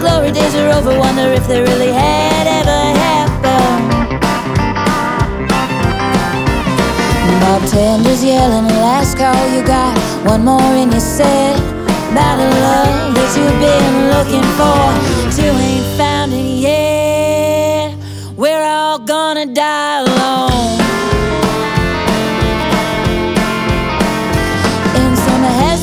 glory days are over, wonder if they really had ever happened. Bartenders yelling, last call you got, one more in your set. About a love that you've been looking for, but you ain't found it yet. We're all gonna die alone.